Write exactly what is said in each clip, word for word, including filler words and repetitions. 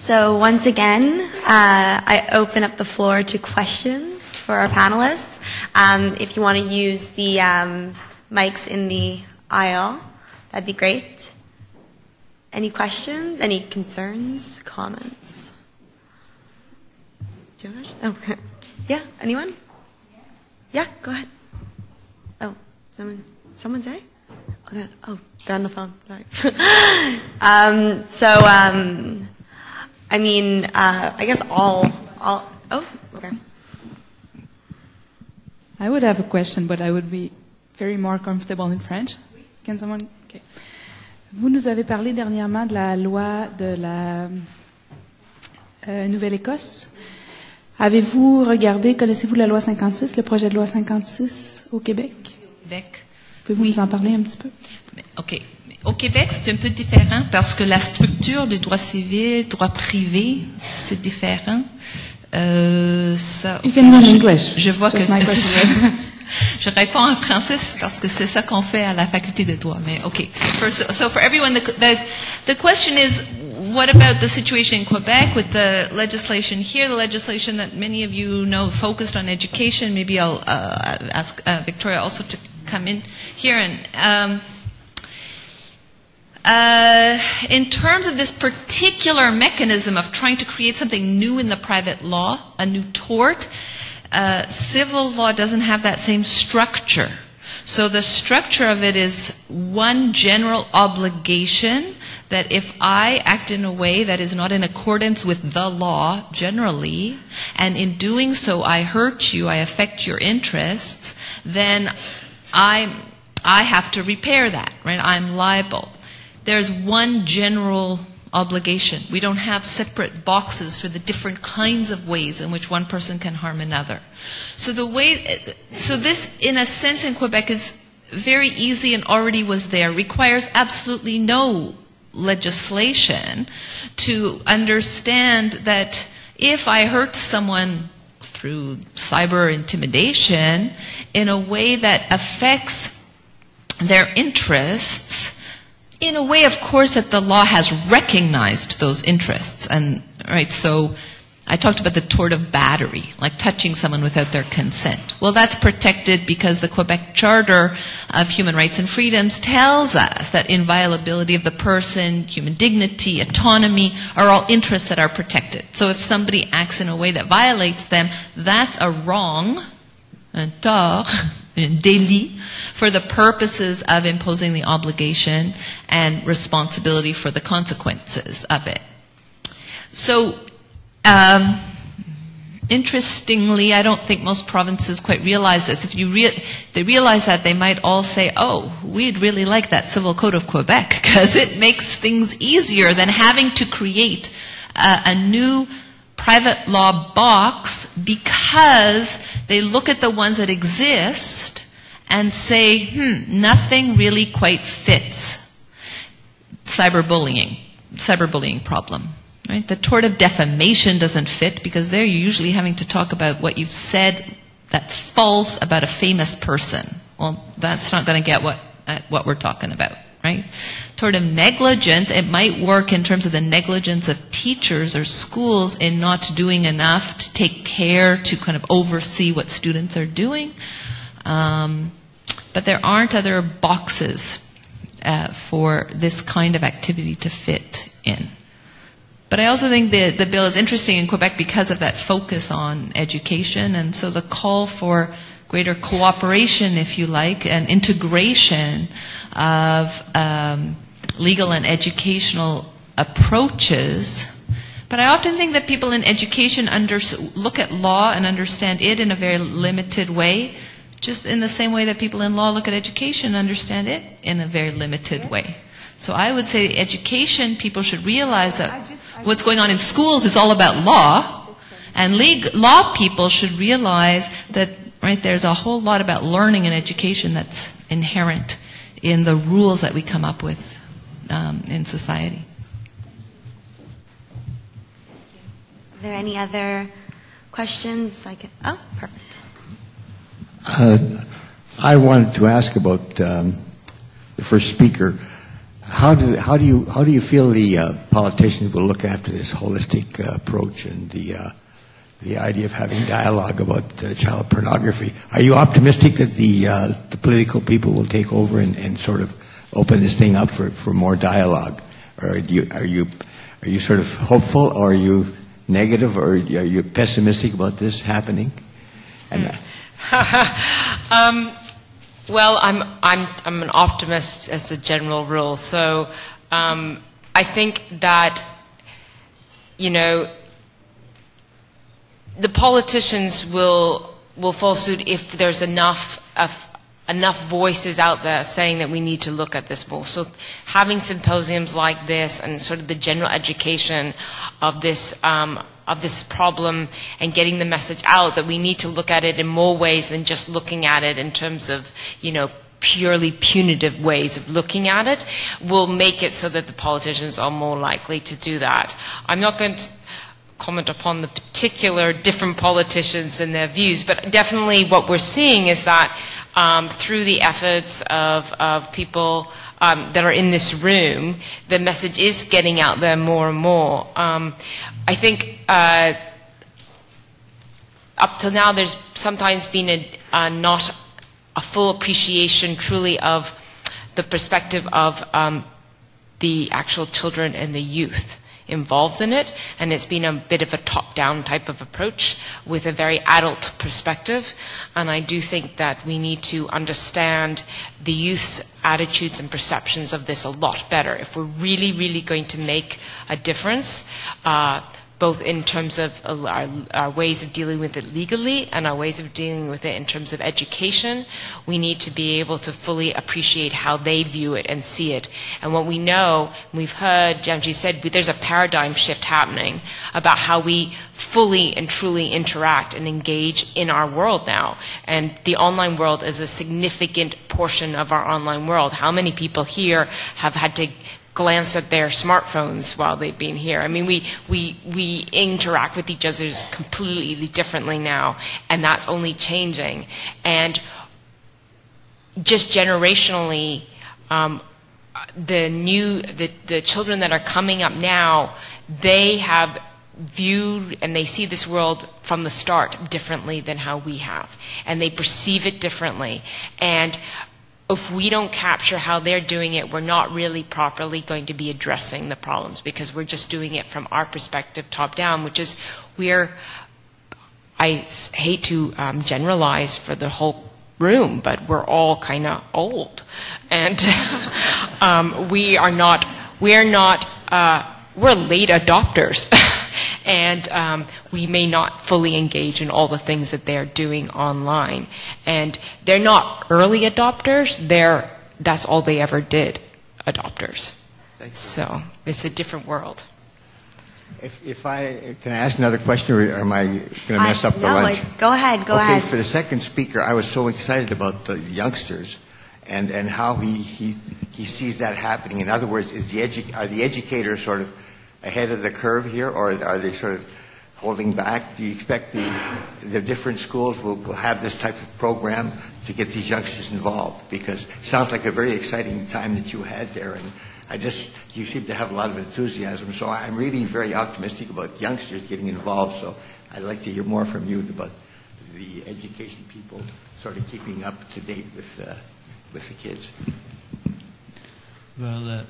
So once again, uh, I open up the floor to questions for our panelists. Um, if you want to use the um, mics in the aisle, that'd be great. Any questions? Any concerns? Comments? Do you have a question? Oh, yeah. Anyone? Yeah. Go ahead. Oh, someone. Someone say? Oh, they're, oh, they're on the phone. Sorry. um, so, um, I mean, uh, I guess all, all. Oh, okay. I would have a question, but I would be very more comfortable in French. Can someone? Okay. Vous nous avez parlé dernièrement de la loi de la euh, Nouvelle-Écosse. Avez-vous regardé, connaissez-vous la loi cinquante-six, le projet de loi cinquante-six au Québec? Québec. Pouvez-vous Oui. nous en parler un petit peu? OK. Au Québec, c'est un peu différent parce que la structure du droit civil, droit privé, c'est différent. Euh, ça, You can learn English. Je vois Just que my c'est ça. question. Je réponds en français parce que c'est ça qu'on fait à la faculté de droit. Mais OK. For, so, so for everyone, the, the, the question is, what about the situation in Quebec with the legislation here, the legislation that many of you know focused on education? Maybe I'll uh, ask uh, Victoria also to come in here. And um, uh, in terms of this particular mechanism of trying to create something new in the private law, a new tort, uh, civil law doesn't have that same structure. So the structure of it is one general obligation that if I act in a way that is not in accordance with the law generally, and in doing so I hurt you, I affect your interests, then I I have to repair that, right? I'm liable. There's one general obligation. We don't have separate boxes for the different kinds of ways in which one person can harm another. So the way, so this, in a sense, in Quebec is very easy and already was there. Requires absolutely no legislation to understand that if I hurt someone through cyber intimidation in a way that affects their interests, in a way, of course, that the law has recognized those interests. And, right, so I talked about the tort of battery, like touching someone without their consent. Well, that's protected because the Quebec Charter of Human Rights and Freedoms tells us that inviolability of the person, human dignity, autonomy are all interests that are protected. So if somebody acts in a way that violates them, that's a wrong, un tort, un délit, for the purposes of imposing the obligation and responsibility for the consequences of it. So, um, interestingly, I don't think most provinces quite realize this. If you rea- they realize that, they might all say, oh, we'd really like that Civil Code of Quebec because it makes things easier than having to create uh, a new private law box, because they look at the ones that exist and say, hmm, nothing really quite fits. Cyberbullying, cyberbullying problem. Right? The tort of defamation doesn't fit because they're usually having to talk about what you've said that's false about a famous person. Well, that's not going to get what at what we're talking about, right? Tort of negligence, it might work in terms of the negligence of teachers or schools in not doing enough to take care to kind of oversee what students are doing. Um, but there aren't other boxes uh, for this kind of activity to fit in. But I also think the, the bill is interesting in Quebec because of that focus on education, and so the call for greater cooperation, if you like, and integration of um, legal and educational approaches. But I often think that people in education under, look at law and understand it in a very limited way, just in the same way that people in law look at education and understand it in a very limited way. So I would say education, people should realize that what's going on in schools is all about law, and league, law people should realize that, right, there's a whole lot about learning and education that's inherent in the rules that we come up with um, in society. Are there any other questions? I can, oh, perfect. Uh, I wanted to ask about um, the first speaker. how do how do you how do you feel the uh, politicians will look after this holistic uh, approach and the uh, the idea of having dialogue about uh, child pornography? Are you optimistic that the uh, the political people will take over and, and sort of open this thing up for, for more dialogue, or do you, are you are you sort of hopeful, or are you negative, or are you pessimistic about this happening? And um, well, I'm I'm I'm an optimist as a general rule. So um, I think that, you know, the politicians will will follow suit if there's enough of enough voices out there saying that we need to look at this more. So having symposiums like this and sort of the general education of this um, of this problem and getting the message out that we need to look at it in more ways than just looking at it in terms of, you know, purely punitive ways of looking at it will make it so that the politicians are more likely to do that. I'm not going to comment upon the particular different politicians and their views, but definitely what we're seeing is that um, through the efforts of, of people um, that are in this room, the message is getting out there more and more. Um, I think uh, up till now there's sometimes been a, uh, not a full appreciation truly of the perspective of um, the actual children and the youth involved in it, and it's been a bit of a top-down type of approach with a very adult perspective. And I do think that we need to understand the youth's attitudes and perceptions of this a lot better if we're really, really going to make a difference, uh, both in terms of our, our ways of dealing with it legally and our ways of dealing with it in terms of education. We need to be able to fully appreciate how they view it and see it. And what we know, we've heard, Jamji said, there's a paradigm shift happening about how we fully and truly interact and engage in our world now. And the online world is a significant portion of our online world. How many people here have had to glance at their smartphones while they've been here? I mean, we, we, we interact with each other completely differently now, and that's only changing. And just generationally, um, the new, the, the children that are coming up now, they have viewed and they see this world from the start differently than how we have. And they perceive it differently. And if we don't capture how they're doing it, we're not really properly going to be addressing the problems, because we're just doing it from our perspective top down, which is we're, I hate to um, generalize for the whole room, but we're all kind of old. And um, we are not, we're not, uh, we're late adopters. And um, we may not fully engage in all the things that they're doing online. And they're not early adopters. They're, that's all they ever did, adopters. So it's a different world. If, if I can I ask another question, or am I going to mess I, up the no, lunch? Like, go ahead, go okay, ahead. For the second speaker, I was so excited about the youngsters and, and how he, he, he sees that happening. In other words, is the edu- are the educators sort of ahead of the curve here, or are they sort of holding back? Do you expect the, the different schools will, will have this type of program to get these youngsters involved? Because it sounds like a very exciting time that you had there, and I just, you seem to have a lot of enthusiasm. So I'm really very optimistic about youngsters getting involved. So I'd like to hear more from you about the education people sort of keeping up to date with, uh, with the kids. Well, uh,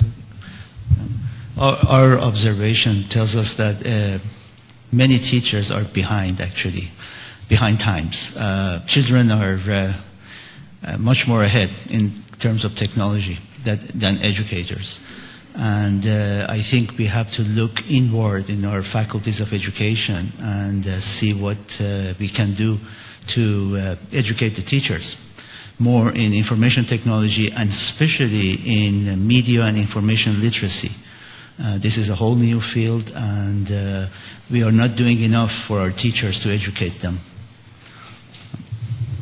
Our, our observation tells us that uh, many teachers are behind, actually, behind times. Uh, children are uh, uh, much more ahead in terms of technology that, than educators. And uh, I think we have to look inward in our faculties of education and uh, see what uh, we can do to uh, educate the teachers more in information technology, and especially in media and information literacy. Uh, this is a whole new field, and uh, we are not doing enough for our teachers to educate them.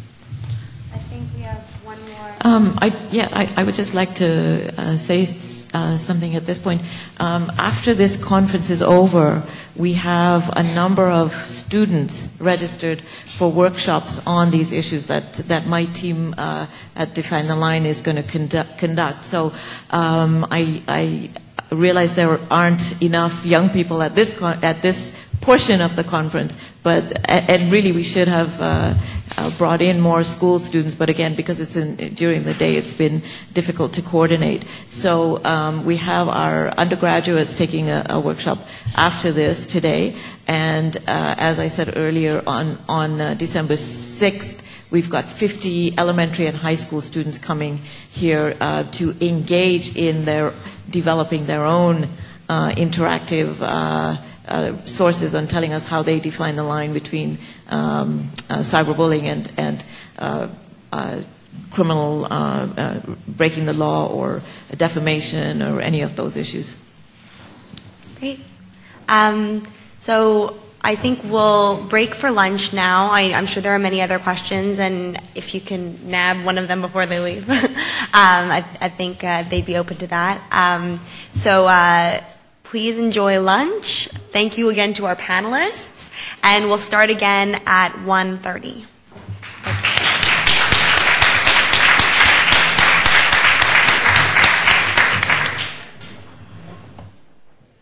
I think we have one more. Um, I, yeah, I, I would just like to uh, say uh, something at this point. Um, after this conference is over, we have a number of students registered for workshops on these issues that, that my team uh, at Define the Line is going to conduct, conduct. So um, I, I realize there aren't enough young people at this, con- at this portion of the conference, but and really we should have uh, uh, brought in more school students, but again, because it's in, during the day, it's been difficult to coordinate. So um, we have our undergraduates taking a, a workshop after this today, and uh, as I said earlier, on, on uh, December sixth, we've got fifty elementary and high school students coming here uh, to engage in their developing their own uh, interactive uh, Uh, sources on telling us how they define the line between um, uh, cyberbullying and, and uh, uh, criminal uh, uh, breaking the law or defamation or any of those issues. Great. Um, so I think we'll break for lunch now. I, I'm sure there are many other questions, and if you can nab one of them before they leave, um, I, I think uh, they'd be open to that. Um, so. Uh, Please enjoy lunch. Thank you again to our panelists, and we'll start again at one thirty.